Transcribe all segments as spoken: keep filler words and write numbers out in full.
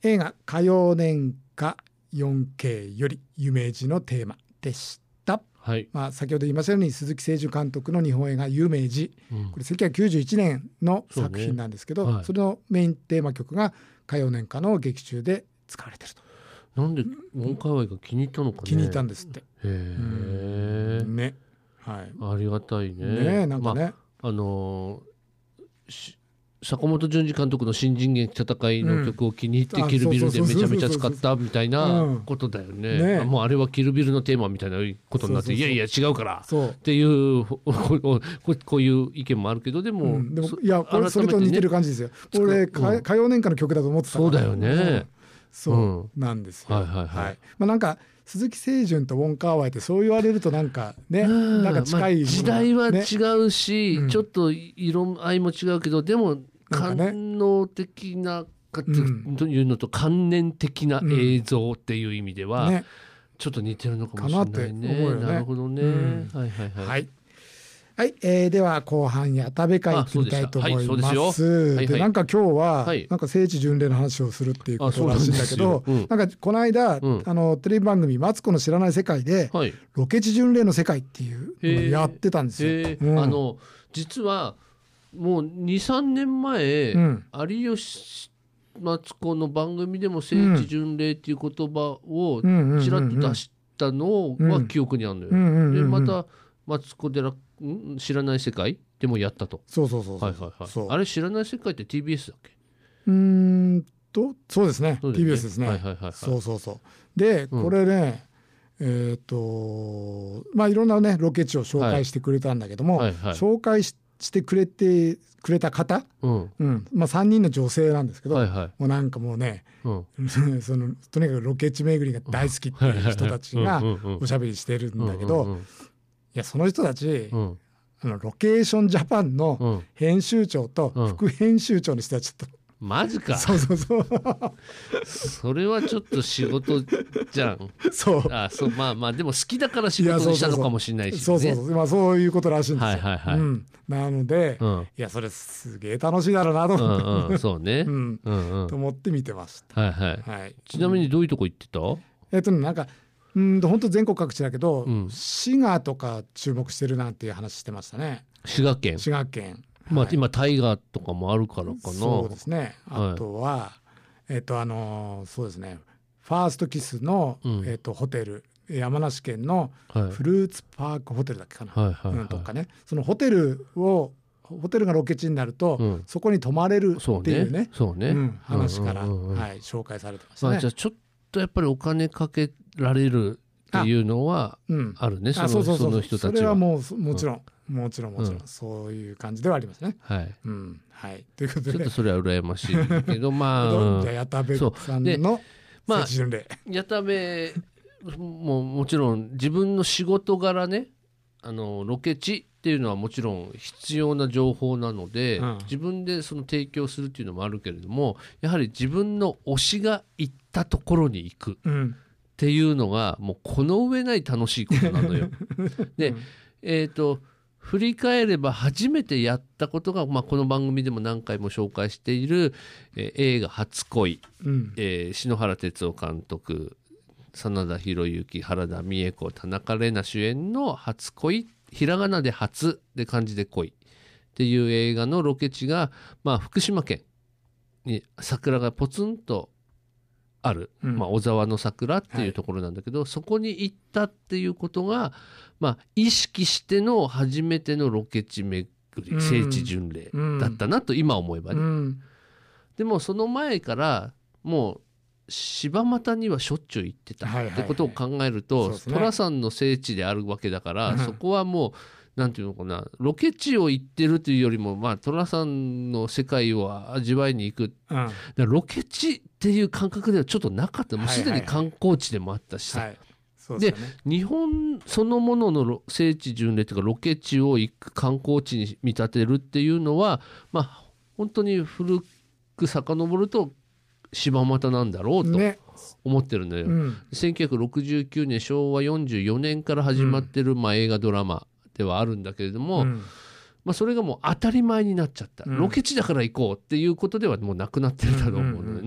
映画歌謡年歌 よんケー より有名人のテーマでした。 はい。 まあ、先ほど言いましたように鈴木清純監督の日本映画有名人、うん、これせんきゅうひゃくきゅうじゅういちねんの作品なんですけど そ,、ねはい、それのメインテーマ曲が歌謡年歌の劇中で使われていると。 なんでウォンカーワイが気に入ったのかね。 気に入ったんですって。へえ、 うん、ね、はい、 ありがたいね。 ね、なんかね、 まあ、あのー坂本淳二監督の新人劇戦いの曲を気に入ってキルビルでめちゃめちゃ使ったみたいなことだよね。もうあれはキルビルのテーマみたいなことになって、いやいや違うからっていうこういう意見もあるけど、でも、うん、でもいやこれそれと似てる感じですよ。俺歌謡年歌の曲だと思ってたから。 そうだよね。 そうなんですよ。はいはいはい。まあなんか鈴木清純とウォンカーワイってそう言われるとなんかね、なんか近い、 まあ、時代は違うし、うん、ちょっと色合いも違うけど、でも官能的なかというのと関連的な映像っていう意味では、ね、ちょっと似てるのかもしれないね。なるほどね。うん、はいはいはい。はいはい、えー、では後半矢田部会行ってみたいと思います。はい、でなんか今日は、はい、なんか聖地巡礼の話をするっていうことらしいんだけど、うん、なんかこの間、うん、あのテレビ番組マツコの知らない世界で、はい、ロケ地巡礼の世界っていうのをやってたんですよ。うん、 あの実はもうにさんねんまえ、うん、有吉マツコの番組でも聖地巡礼っていう言葉をちらっと出したのは記憶にあるのよ。でまたマツコでらん知らない世界でもやったと。 そうそうそうそう。 はいはいはい。そうあれ知らない世界って ティービーエス だっけ？ うーんとそうですね。ティービーエス ですね。はいはいはい、はい。そうそうそう。で、うん、これねえっ、ー、とまあいろんなねロケ地を紹介してくれたんだけども、はいはいはい、紹介ししてくれてくれた方、うんうん、まあさんにんの女性なんですけど、はいはい、もうなんかもうね、うん、そのとにかくロケ地巡りが大好きっていう人たちがおしゃべりしてるんだけど、いやその人たち、うん、あのロケーションジャパンの編集長と副編集長の人たちと、 うん、マジか。 そうそうそうそれはちょっと仕事じゃん。 そうあそうまあまあでも好きだから仕事にしたのかもしれないし、ね、 そうそうそう、まあ、そういうことらしいんですよ。 はいはいはい、うん、 なので、うん、いやそれすげえ楽しいだろうなと思って、 うんうん、そうね、 うんうんうん、と思って見てました。 はいはいはい、ちなみにどういうとこ行ってた？ えっとなんかうん本当全国各地だけど、うん、滋賀とか注目してるなんていう話してましたね。 滋賀県。 滋賀県。 まあ、はい、今大河とかもあるからかな。 そうですね。あとは、はい、えっとあのそうですね。ファーストキスの、うん、えっとホテル山梨県のフルーツパークホテルだっけかな。はいはいはい、とかね。そのホテルをホテルがロケ地になると、うん、そこに泊まれるっていうね。 そうね。そうね。うん、 話から、うんうんうん、はい紹介されてましたね。 まあ、じゃあちょっとやっぱりお金かけられるっていうのはあるね。 あ、そのその人たちは。 それはもうもちろん。うん、もちろんもちろん、うん、そういう感じではありますね。 はい。 うん。はい。ということで、 ちょっとそれは羨ましいけど、まあ。 じゃあ、矢田部さんの聖地巡礼。 まあ、矢田部ももちろん自分の仕事柄ね、あの、ロケ地っていうのはもちろん必要な情報なので、うん、自分でその提供するっていうのもあるけれども、やはり自分の推しが行ったところに行くっていうのが、もうこの上ない楽しいことなのよ。で、うん、えっと、振り返れば初めてやったことが、まあ、この番組でも何回も紹介している、えー、映画初恋、うんえー、篠原哲夫監督、真田広之、原田美恵子、田中玲奈主演の初恋、ひらがなで初で漢字で恋っていう映画のロケ地が、まあ、福島県に桜がポツンとある、うんまあ、小沢の桜っていうところなんだけど、はい、そこに行ったっていうことが、まあ、意識しての初めてのロケ地巡り、聖地巡礼だったなと今思えばね、うん、でもその前からもう柴又にはしょっちゅう行ってたってことを考えると、はいはいはい、寅さんの聖地であるわけだから、うん、そこはもうなんていうのかな、ロケ地を行ってるというよりも、まあ、寅さんの世界を味わいに行く。うん、だロケ地っていう感覚ではちょっとなかった。もうすでに観光地でもあったしさ。はいはいはいそうですね、で、日本そのものの聖地巡礼というか、ロケ地を行く観光地に見立てるっていうのは、まあ、本当に古く遡ると、柴又なんだろうと思ってるんだよ。ねうん、せんきゅうひゃくろくじゅうきゅうねん、しょうわよんじゅうよねんから始まってる、うんまあ、映画ドラマ。ではあるんだけれども、うんまあ、それがもう当たり前になっちゃった、うん、ロケ地だから行こうっていうことではもうなくなってるだろう思うのでね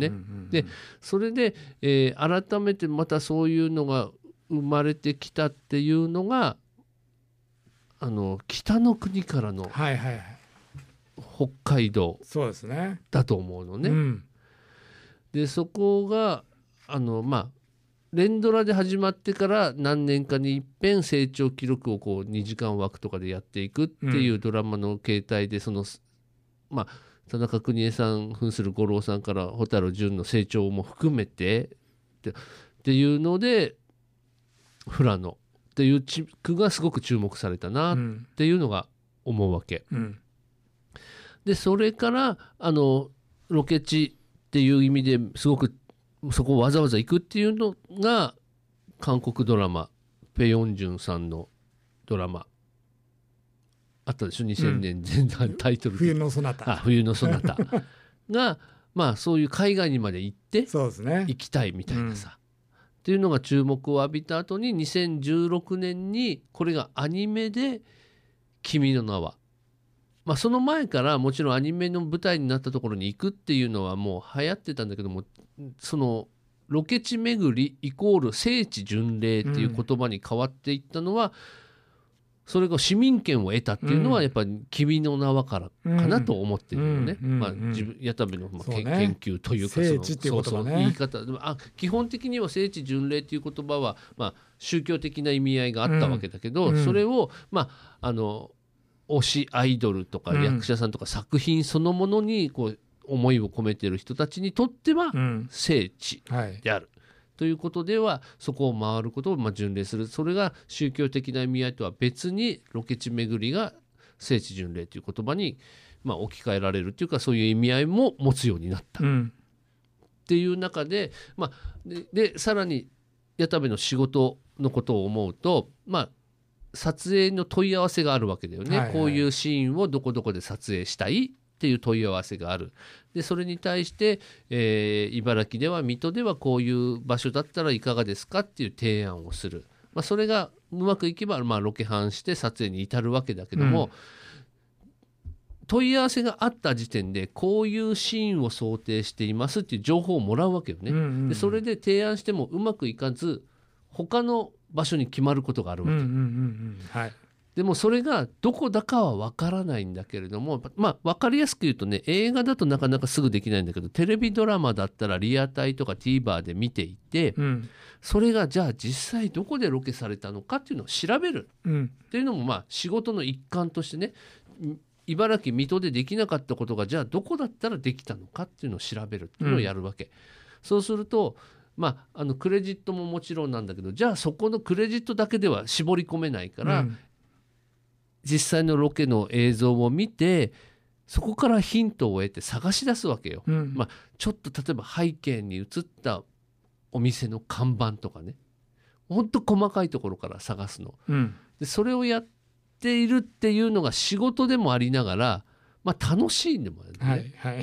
ん、 でそれで、えー、改めてまたそういうのが生まれてきたっていうのがあの北の国からの北海道だと思うのね。 うん、 でそこがあのまあ連ドラで始まってから何年かに一遍成長記録をこうにじかん枠とかでやっていくっていうドラマの形態で、そのまあ田中邦衛さん扮する五郎さんから蛍潤の成長も含めてっていうので富良野っていう地区がすごく注目されたなっていうのが思うわけ、 うん、 でそれからあのロケ地っていう意味ですごくそこをわざわざ行くっていうのが韓国ドラマペ・ヨンジュンさんのドラマあったでしょにせんねん全然、うん、タイトル冬のそなたあ冬のそなたがまあそういう海外にまで行ってそうですね、 行きたいみたいなさ、うん、っていうのが注目を浴びた後ににせんじゅうろくねんにこれがアニメで君の名は、まあ、その前からもちろんアニメの舞台になったところに行くっていうのはもう流行ってたんだけども、そのロケ地巡りイコール聖地巡礼っていう言葉に変わっていったのは、うん、それが市民権を得たっていうのはやっぱり君の名はからかなと思ってるよね、うんうんまあ、自分矢田部のまあ、ね、研究というか聖地っていう言葉ね、そうそう言い方あ基本的には聖地巡礼っていう言葉は、まあ、宗教的な意味合いがあったわけだけど、うん、それをまああの推しアイドルとか役者さんとか作品そのものにこう思いを込めている人たちにとっては聖地である、うんはい、ということではそこを回ることをまあ巡礼する、それが宗教的な意味合いとは別にロケ地巡りが聖地巡礼という言葉にまあ置き換えられるというか、そういう意味合いも持つようになった、うん、っていう中で、まあ、で, でさらに矢田部の仕事のことを思うと、まあ撮影の問い合わせがあるわけだよね、はいはい、こういうシーンをどこどこで撮影したいっていう問い合わせがある。でそれに対して、えー、茨城では水戸ではこういう場所だったらいかがですかっていう提案をする、まあ、それがうまくいけば、まあ、ロケハンして撮影に至るわけだけども、うん、問い合わせがあった時点でこういうシーンを想定していますっていう情報をもらうわけよね、うんうんうん、でそれで提案してもうまくいかず他の場所に決まることがあるわけ、うんうんうんうんはい、でもそれがどこだかは分からないんだけれども、まあ分かりやすく言うとね、映画だとなかなかすぐできないんだけどテレビドラマだったらリアタイとか TVer で見ていて、うん、それがじゃあ実際どこでロケされたのかっていうのを調べるっていうのもまあ仕事の一環としてね、茨城水戸でできなかったことがじゃあどこだったらできたのかっていうのを調べるっていうのをやるわけ、うん、そうするとまあ、あのクレジットももちろんなんだけど、じゃあそこのクレジットだけでは絞り込めないから、うん、実際のロケの映像を見てそこからヒントを得て探し出すわけよ、うんまあ、ちょっと例えば背景に映ったお店の看板とかね、ほんと細かいところから探すの、うん、でそれをやっているっていうのが仕事でもありながら、まあ、楽しいんでもあるね、はいはい、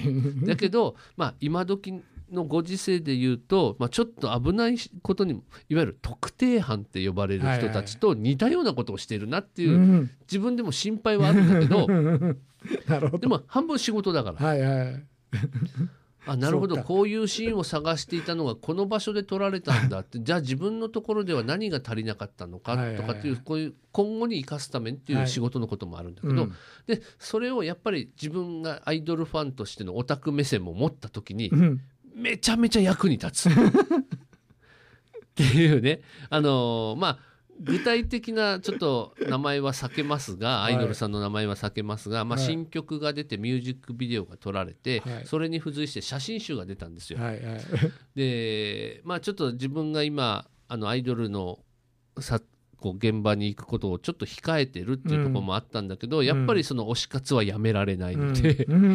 だけど、まあ、今時のご時世で言うと、まあ、ちょっと危ないことにもいわゆる特定班って呼ばれる人たちと似たようなことをしているなっていう、はいはい、自分でも心配はあるんだけどなるほど、 でも半分仕事だから、 はいはい、 あなるほどこういうシーンを探していたのがこの場所で撮られたんだってじゃあ自分のところでは何が足りなかったのかとかっていう、こういう今後に生かすためっていう仕事のこともあるんだけど、はいうん、でそれをやっぱり自分がアイドルファンとしてのオタク目線も持った時に、うんめちゃめちゃ役に立つっていうね、あのー、まあ具体的なちょっと名前は避けますが、アイドルさんの名前は避けますが、まあ、新曲が出てミュージックビデオが撮られて、はい、それに付随して写真集が出たんですよ、はいはい、でまあちょっと自分が今あのアイドルのさこう現場に行くことをちょっと控えてるっていうところもあったんだけど、うん、やっぱりその推し活はやめられないので、うん、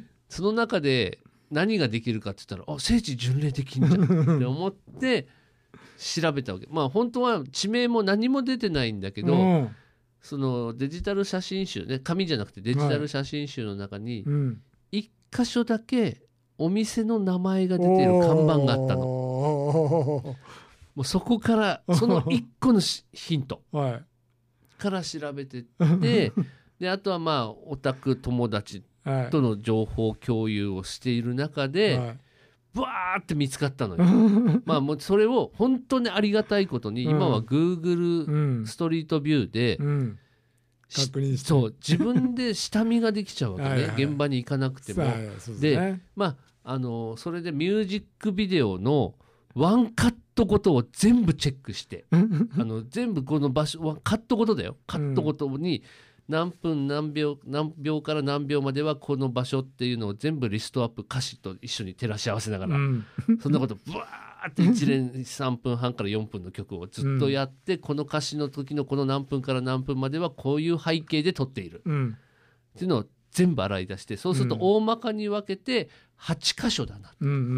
その中で何ができるかって言ったらあ聖地巡礼できんじゃんって思って調べたわけ。まあ本当は地名も何も出てないんだけど、うん、そのデジタル写真集ね、紙じゃなくてデジタル写真集の中に一箇所だけお店の名前が出ている看板があったの。もうそこからその一個のヒントから調べてってであとはまあオタク友達との情報共有をしている中で、はい、 ブワーって見つかったのよまあもうそれを本当にありがたいことに、今は Google ストリートビューで、 うんうん確認してそう自分で下見ができちゃうわけねはい、はい、現場に行かなくても。で、ね、まああのそれでミュージックビデオのワンカットごとを全部チェックしてあの全部この場所カットごとだよ、カットごとに何分何秒何秒から何秒まではこの場所っていうのを全部リストアップ、歌詞と一緒に照らし合わせながら、うん、そんなことブワーって一連さんぷんはんからよんぷんの曲をずっとやって、うん、この歌詞の時のこの何分から何分まではこういう背景で撮っている、うん、っていうのを全部洗い出して、そうすると大まかに分けてはち箇所だな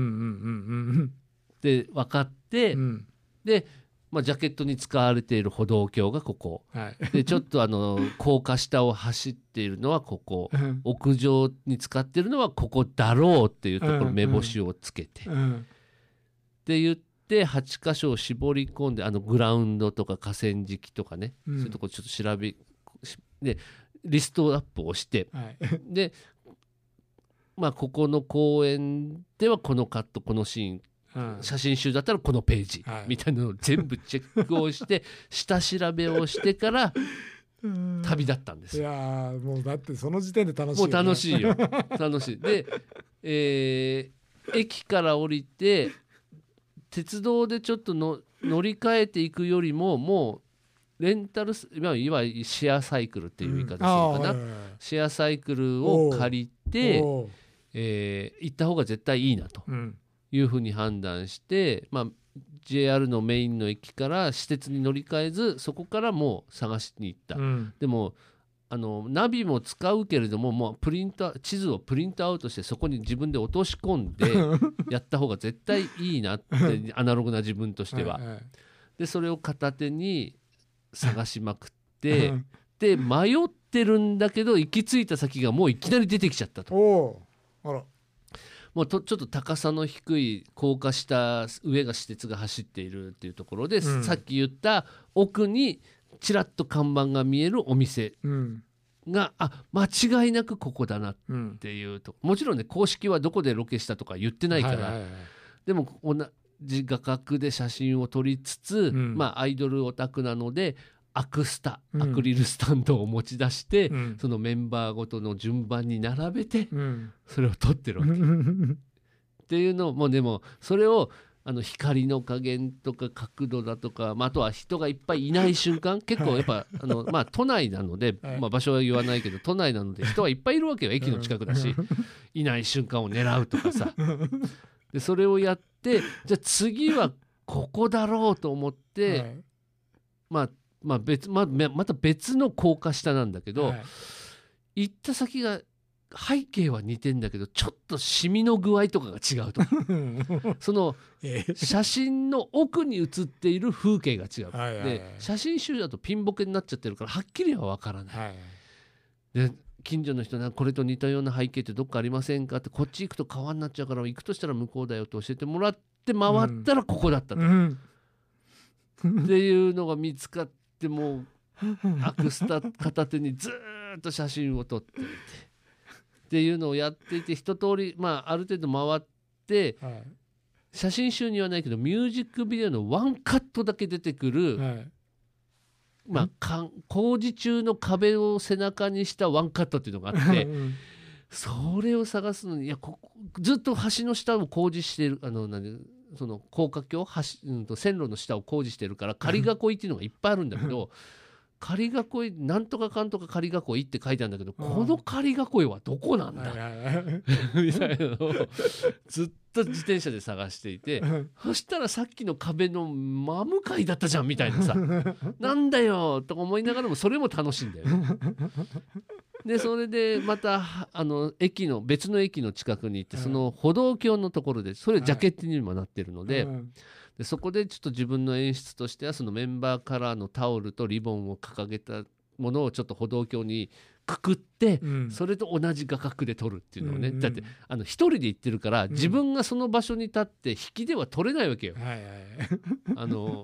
って分かって、うん、でまあ、ジャケットに使われている歩道橋がここ、はい、でちょっとあの高架下を走っているのはここ屋上に使っているのはここだろうっていうところ、目星をつけて、うんうん、って言ってはち箇所を絞り込んで、あのグラウンドとか河川敷とかね、うん、そういうところちょっと調べでリストアップをして、はい、で、まあ、ここの公園ではこのカットこのシーン、うん、写真集だったらこのページ、はい、みたいなのを全部チェックをして下調べをしてから旅立ったんですよ。 いやもうだってその時点で楽しいよ、ね、 もう楽しいよ楽しいで、えー、駅から降りて鉄道でちょっとの乗り換えていくよりももうレンタルいわゆるシェアサイクルっていう言い方するかな、うん、シェアサイクルを借りて、えー、行った方が絶対いいなと、うんいうふうに判断して、まあ、ジェイアール のメインの駅から私鉄に乗り換えず、そこからもう探しに行った、うん、でもあのナビも使うけれども、もうプリント地図をプリントアウトしてそこに自分で落とし込んでやった方が絶対いいなってアナログな自分としては、はいはい、でそれを片手に探しまくってで迷ってるんだけど行き着いた先がもういきなり出てきちゃったと。 おあらもうとちょっと高さの低い高架下上が私鉄が走っているっていうところで、うん、さっき言った奥にちらっと看板が見えるお店が、うん、あ間違いなくここだなっていうと、うん、もちろんね公式はどこでロケしたとか言ってないから、はいはいはい、でも同じ画角で写真を撮りつつ、うん、まあアイドルオタクなのでアクスタ、アクリルスタンドを持ち出して、うん、そのメンバーごとの順番に並べて、うん、それを撮ってるわけっていうのも、でもそれをあの光の加減とか角度だとか、まあ、あとは人がいっぱいいない瞬間結構やっぱ、はい、あのまあ、都内なので、はいまあ、場所は言わないけど都内なので人はいっぱいいるわけよ駅の近くだしいない瞬間を狙うとかさでそれをやってじゃあ次はここだろうと思って、はい、まあまあ別ま, また別の高架下なんだけど、はい、行った先が背景は似てんだけどちょっとシミの具合とかが違うとその写真の奥に写っている風景が違う、はいはいはい、で写真集だとピンボケになっちゃってるからはっきりは分からない、はい、で近所の人がこれと似たような背景ってどっかありませんかって、こっち行くと川になっちゃうから行くとしたら向こうだよと教えてもらって回ったらここだったと、うんうん、っていうのが見つかってでもうアクスタ片手にずっと写真を撮っていてっていうのをやっていて一通り、まあ、ある程度回って、はい、写真集にはないけどミュージックビデオのワンカットだけ出てくる、はいまあ、工事中の壁を背中にしたワンカットっていうのがあってそれを探すのにいやここずっと橋の下を工事しているあの何その高架橋、橋、うん、と線路の下を工事してるから仮囲いっていうのがいっぱいあるんだけど仮囲いなんとかかんとか仮囲いって書いてあるんだけど、うん、この仮囲いはどこなんだみたいなのをずっと自転車で探していてそしたらさっきの壁の真向かいだったじゃんみたいなさなんだよとか思いながらもそれも楽しいんだよねでそれでまたあの駅の別の駅の近くに行ってその歩道橋のところでそれジャケットにもなってるので、はい、でそこでちょっと自分の演出としてはそのメンバーカラーのタオルとリボンを掲げたものをちょっと歩道橋にくくって、うん、それと同じ画角で撮るっていうのをね、うんうん、だってあの一人で行ってるから自分がその場所に立って引きでは撮れないわけよ、うんはいはい、あの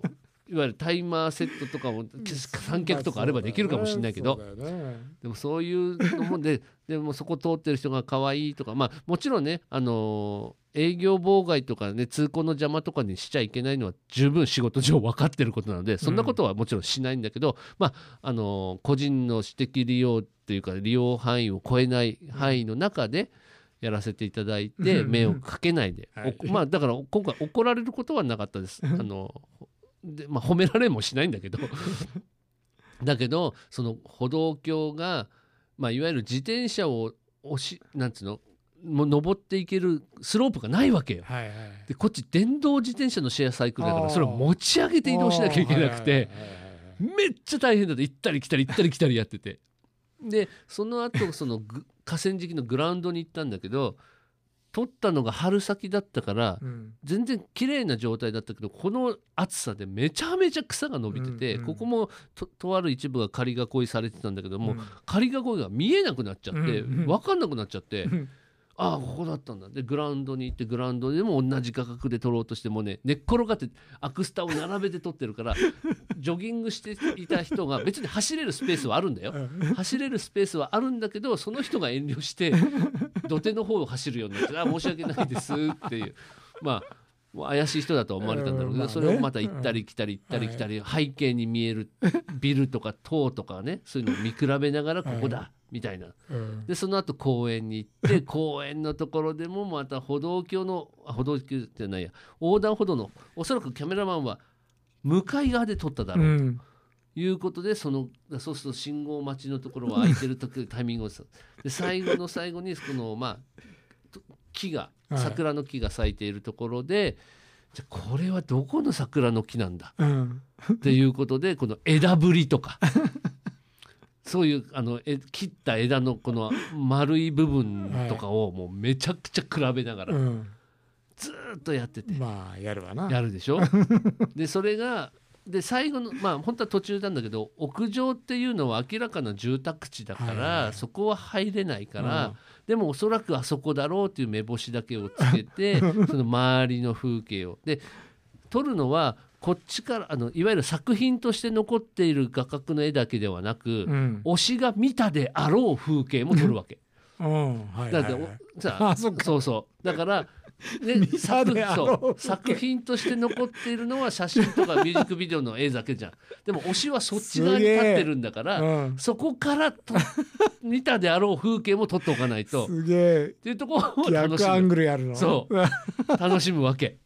いわゆるタイマーセットとかも三脚とかあればできるかもしれないけど、でもそういうのもででもそこ通ってる人が可愛いとか、まあもちろんね、あのー、営業妨害とかね、通行の邪魔とかにしちゃいけないのは十分仕事上分かってることなので、そんなことはもちろんしないんだけど、うん、まああのー、個人の私的利用っていうか利用範囲を超えない範囲の中でやらせていただいて、迷惑かけないで、はい、まあだから今回怒られることはなかったです。あので、まあ、褒められもしないんだけどだけどその歩道橋が、まあ、いわゆる自転車を押しなんつうのもう登っていけるスロープがないわけよ、はいはい、でこっち電動自転車のシェアサイクルだからそれを持ち上げて移動しなきゃいけなくて、めっちゃ大変だって、行ったり来たり行ったり来たりやってて、でその後その河川敷のグラウンドに行ったんだけど、撮ったのが春先だったから、うん、全然綺麗な状態だったけど、この暑さでめちゃめちゃ草が伸びてて、うんうん、ここも と, とある一部が仮囲いされてたんだけども、うん、仮囲いが見えなくなっちゃって、うんうん、分かんなくなっちゃって、うん、ああここだったんだ。でグラウンドに行って、グラウンドでも同じ画角で撮ろうとしてもね、寝っ転がってアクスタを並べて撮ってるからジョギングしていた人が別に走れるスペースはあるんだよ、走れるスペースはあるんだけど、その人が遠慮して土手の方を走るようになって、あ申し訳ないですっていう、まあ怪しい人だと思われたんだろうけど、それをまた行ったり来たり行ったり来たり、背景に見えるビルとか塔とかね、そういうのを見比べながらここだみたいな。でその後公園に行って公園のところでもまた歩道橋の歩道橋じゃないや横断歩道の、おそらくキャメラマンは向かい側で撮っただろうということで、そのそうすると信号待ちのところは空いてる時タイミングをで最後の最後にこのまあ木が桜の木が咲いているところで、はい、じゃあこれはどこの桜の木なんだ、うん、っていうことでこの枝ぶりとかそういうあのえ切った枝のこの丸い部分とかをもうめちゃくちゃ比べながらずっとやってて、 まあやるわな、 やるでしょでそれがで最後のまあ本当は途中なんだけど、屋上っていうのは明らかな住宅地だから、はい、そこは入れないから、うん、でもおそらくあそこだろうっていう目星だけをつけてその周りの風景をで撮るのはこっちからあのいわゆる作品として残っている画角の絵だけではなく、うん、推しが見たであろう風景も撮るわけ、うんはいはいはい、だってさあそそうそうだからで作, そう作品として残っているのは写真とかミュージックビデオの絵だけじゃん。でも推しはそっち側に立ってるんだから、うん、そこからと見たであろう風景も撮っておかないとすげえっていうところを楽しむ。 逆アングルやるのそう楽しむわけ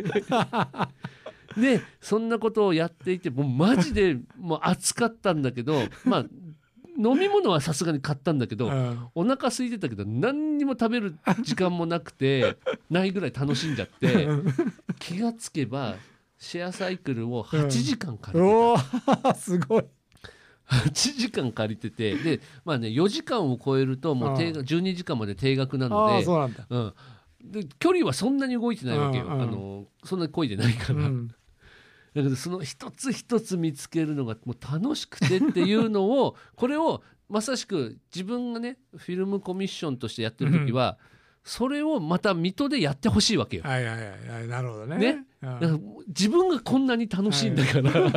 でそんなことをやっていて、もうマジでもう暑かったんだけどまあ飲み物はさすがに買ったんだけど、うん、お腹空いてたけど何にも食べる時間もなくてないぐらい楽しんじゃって気がつけばシェアサイクルをはちじかん借りてた、 うん、すごいはちじかん借りてて、で、まあね、よじかんを超えるともう定額じゅうにじかんまで定額なので、 あそうなんだ、 うん、で距離はそんなに動いてないわけよ、うんうん、あのそんなに漕いでないから、うんだけどその一つ一つ見つけるのがもう楽しくてっていうのをこれをまさしく自分がねフィルムコミッションとしてやってる時は、うん、それをまた水戸でやってほしいわけよ。 はいはいはい、なるほどね。 ね、うん、だから自分がこんなに楽しいんだから、はい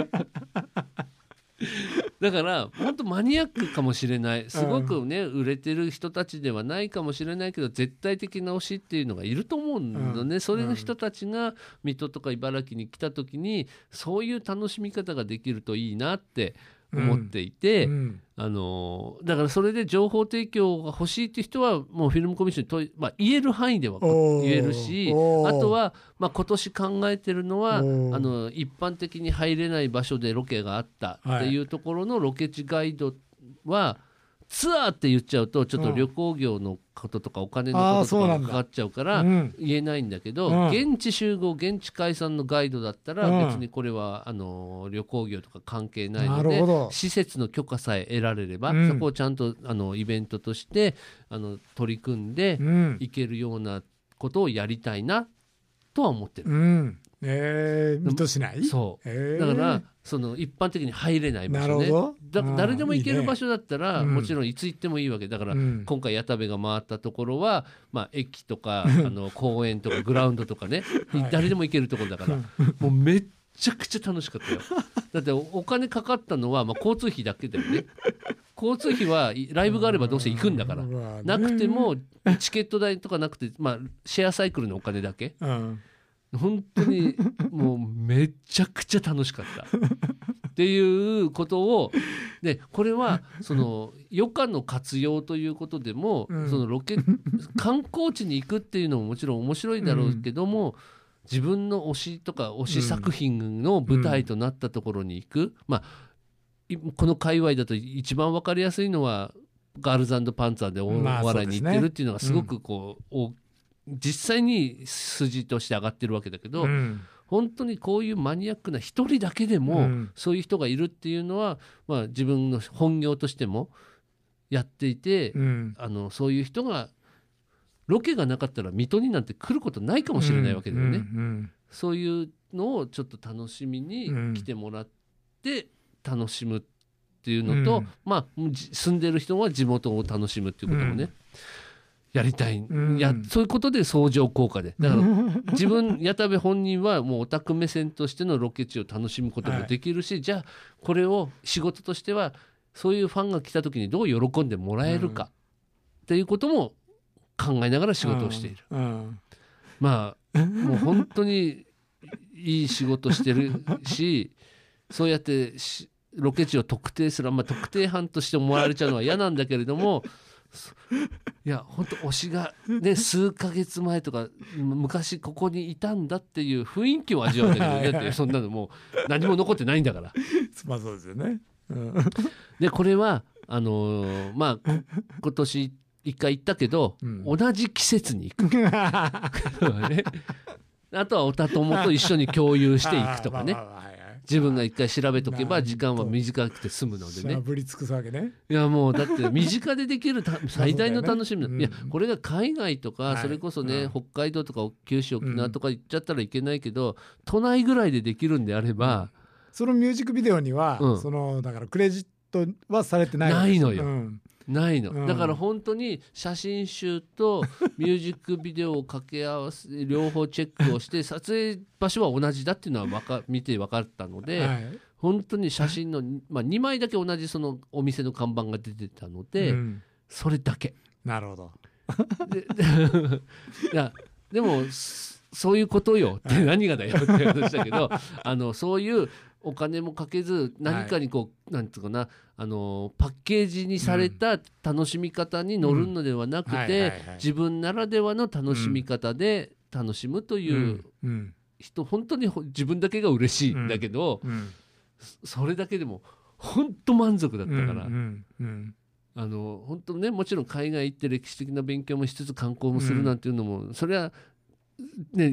だから本当マニアックかもしれない、すごくね売れてる人たちではないかもしれないけど絶対的な推しっていうのがいると思うんだね、うん、それの人たちが水戸とか茨城に来た時にそういう楽しみ方ができるといいなって思っていて、うんうん、あのだからそれで情報提供が欲しいって人はもうフィルムコミッションに、まあ、言える範囲では言えるし、あとは、まあ、今年考えてるのはあの一般的に入れない場所でロケがあったっていうところのロケ地ガイドは、ツアーって言っちゃうとちょっと旅行業のこととかお金のこととかがかかっちゃうから言えないんだけど、現地集合現地解散のガイドだったら別にこれはあの旅行業とか関係ないので、施設の許可さえ得られればそこをちゃんとあのイベントとしてあの取り組んでいけるようなことをやりたいなとは思ってる。 うんえー、水戸市内そう、えー、だからその一般的に入れない場所ね、だ誰でも行ける場所だったらいい、ね、もちろんいつ行ってもいいわけだから、うん、今回矢田部が回ったところは、まあ、駅とかあの公園とかグラウンドとかね、はい、誰でも行けるところだからもうめっちゃくちゃ楽しかったよ。だってお金かかったのは、まあ、交通費だけだよね。交通費はライブがあればどうせ行くんだから、なくてもチケット代とかなくて、まあ、シェアサイクルのお金だけ、うん、本当にもうめちゃくちゃ楽しかったっていうことを、でこれはその余暇の活用ということでも、うん、そのロケ観光地に行くっていうのももちろん面白いだろうけども、うん、自分の推しとか推し作品の舞台となったところに行く、うん、まあこの界隈だと一番分かりやすいのはガールズ&パンツァーでお笑いに行ってるっていうのがすごくこう、うん、実際に筋として上がってるわけだけど、うん、本当にこういうマニアックな一人だけでもそういう人がいるっていうのは、まあ、自分の本業としてもやっていて、うん、あのそういう人がロケがなかったら水戸になんて来ることないかもしれないわけだよね、うんうんうん、そういうのをちょっと楽しみに来てもらって楽しむっていうのと、うん、まあ住んでる人は地元を楽しむっていうこともね、うん、やりたい、うん、やそういうことで相乗効果で、だから自分矢田部本人はもうオタク目線としてのロケ地を楽しむこともできるし、はい、じゃあこれを仕事としてはそういうファンが来た時にどう喜んでもらえるかっていうことも考えながら仕事をしている、うんうん、まあもう本当にいい仕事してるしそうやってしロケ地を特定する、まあ、特定班として思われちゃうのは嫌なんだけれどもいや本当推しが、ね、数ヶ月前とか昔ここにいたんだっていう雰囲気を味わうんだけどねだってそんなのもう何も残ってないんだからまあそうですよね、うん、でこれはあのー、まあ今年一回行ったけど、うん、同じ季節に行く、ね、あとはおたともと一緒に共有していくとかね自分が一回調べとけば時間は短くて済むのでね。 ぶり尽くすわけね。 いやもうだって身近でできる最大の楽しみ、ね、いやこれが海外とか、はい、それこそね、うん、北海道とか九州沖縄とか行っちゃったらいけないけど、うん、都内ぐらいでできるんであれば、うん、 そのミュージックビデオには、うん、そのだからクレジットはされてないないのよ、うんないの、うん、だから本当に写真集とミュージックビデオを掛け合わせ両方チェックをして撮影場所は同じだっていうのはわか見て分かったので、はい、本当に写真の、まあ、にまいだけ同じそのお店の看板が出てたので、うん、それだけ。 なるほど。 でいやでもそういうことよって何がだよって話だけどあのそういうお金もかけず何かにこう、はい、なんていうかなあのパッケージにされた楽しみ方に乗るのではなくて自分ならではの楽しみ方で楽しむという人、うん、本当に自分だけが嬉しいんだけど、うんうん、それだけでも本当満足だったから、うんうんうん、あの本当ねもちろん海外行って歴史的な勉強もしつつ観光もするなんていうのも、うん、それはね、うん、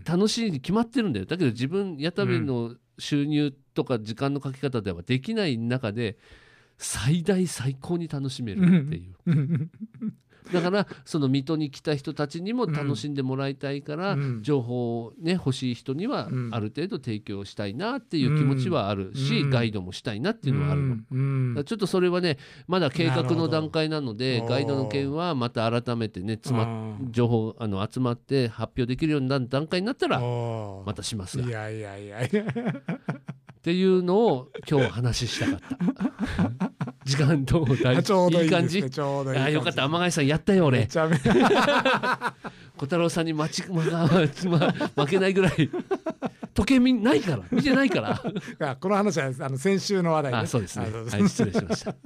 楽しいに決まってるんだよ。だけど自分矢田部の収入とか時間のかけ方ではできない中で最大最高に楽しめるっていう、うん、だからその水戸に来た人たちにも楽しんでもらいたいから、うん、情報をね欲しい人にはある程度提供したいなっていう気持ちはあるし、うん、ガイドもしたいなっていうのはあるの、うん、だからちょっとそれはねまだ計画の段階なのでガイドの件はまた改めてねつま情報あの集まって発表できるような段階になったらまたしますがいやいやいやいやっていうのを今日話したかった時間どうだいちょうどいい感じちょうどいい感じあよかった天貝さんやったよ俺小太郎さんに待ち、まま、負けないぐらい時計見ないから見てないからこの話はあの先週の話題で、ね、 あそうですねはい失礼しました、はい、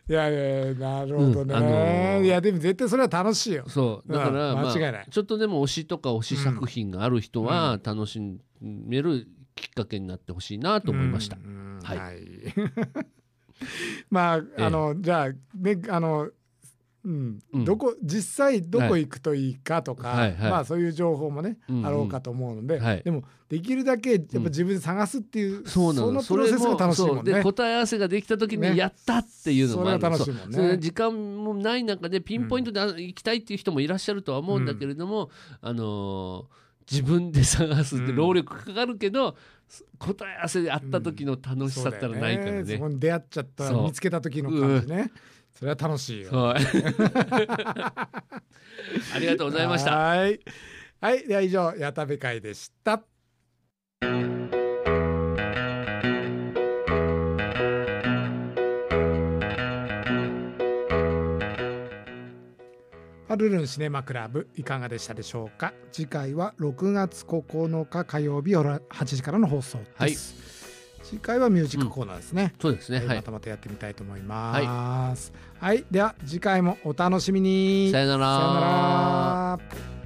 いやいやなるほどね、うんあのー、いやでも絶対それは楽しいよそうだから、 うん、間違いない、 まあ、ちょっとでも推しとか推し作品がある人は楽しめるきっかけになってほしいなと思いました、うんはい、はい、 まああの、ええ、じゃあねあのうんうん、どこ実際どこ行くといいかとか、はいはい、まあそういう情報もね、うんうん、あろうかと思うので、はい、でもできるだけやっぱ自分で探すっていう、うん、 そうなのそのプロセスが楽しいもんね。 で答え合わせができた時にやったっていうのもある、 ね、それが楽しいもんね。 そ時間もない中でピンポイントで行きたいっていう人もいらっしゃるとは思うんだけれども、うん、あのー、自分で探すって労力かかるけど、うん、答え合わせで会った時の楽しさったらないからね、うん、 そ, ねそこに出会っちゃった見つけた時の感じね、うんそれは楽しいよ。 ありがとうございました。 はい、はい、では以上矢田部会でした。 パルルンシネマクラブいかがでしたでしょうか。次回はろくがつここのか火曜日夜はちじからの放送です、はい、次回はミュージックコーナーですね、 うん、そうですね、 はい、またまたやってみたいと思います、はい、はい、では次回もお楽しみに。 さよなら。 さよなら。